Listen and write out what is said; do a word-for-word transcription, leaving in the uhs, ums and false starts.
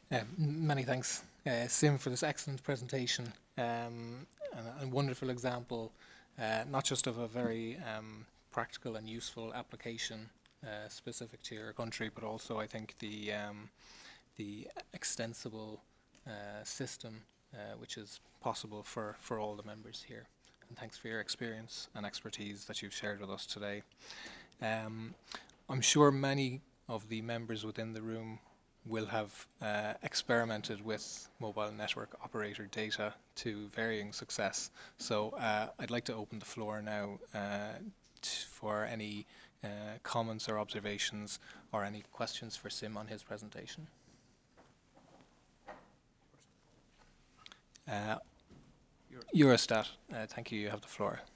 Uh, many thanks, uh, Sim, for this excellent presentation um, and a wonderful example, uh, not just of a very um, practical and useful application uh, specific to your country, but also I think the um, the extensible uh, system uh, which is possible for, for all the members here. And thanks for your experience and expertise that you've shared with us today. Um, I'm sure many of the members within the room will have uh, experimented with mobile network operator data to varying success. So uh, I'd like to open the floor now uh, for any uh, comments or observations or any questions for Sim on his presentation. Uh, Eurostat, uh, thank you, you have the floor.